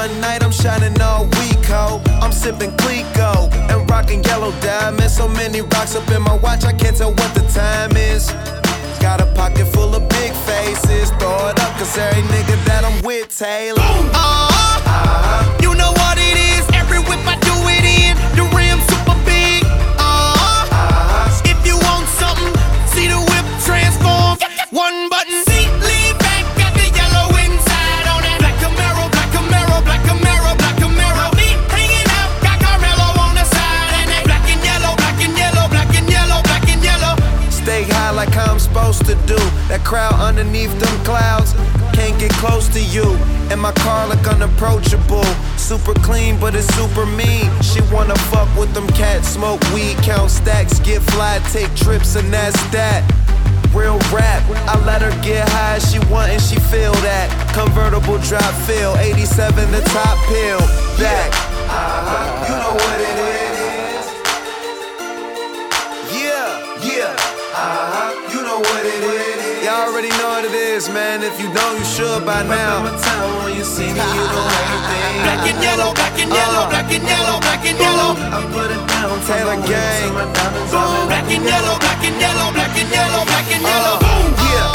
one night, I'm shining all week, ho. I'm sipping Clico and rocking yellow diamonds. So many rocks up in my watch, I can't tell what the time is. Got a pocket full of big faces. Throw it up, cause every nigga that I'm with, Taylor. You know what it is, every whip I do it in. The rim super big. If you want something, see the whip transform. One button, seat, lean back, got the yellow inside on that. Black Camaro, black Camaro, black Camaro, black Camaro. Feet hanging out, got Carmelo on the side. And they black and yellow, black and yellow, black and yellow, black and yellow. Stay high like I'm supposed to do. That crowd underneath them clouds can't get close to you. And my car look unapproachable. Super clean, but it's super mean. She wanna fuck with them cats, smoke weed, count stacks, get fly, take trips, and that's that. Real rap, I let her get high, she want and she feel that. Convertible drop feel, 87 the top pill. Back, you know what it is. Yeah, you know what it is. Y'all already know what it is, man. If you don't, you should by now. When you see me, you know everything. Black and yellow, black and yellow, black and yellow, black and yellow. I put it down, Taylor Gang. Black and yellow, black and yellow, black and yellow, black and yellow. Yeah.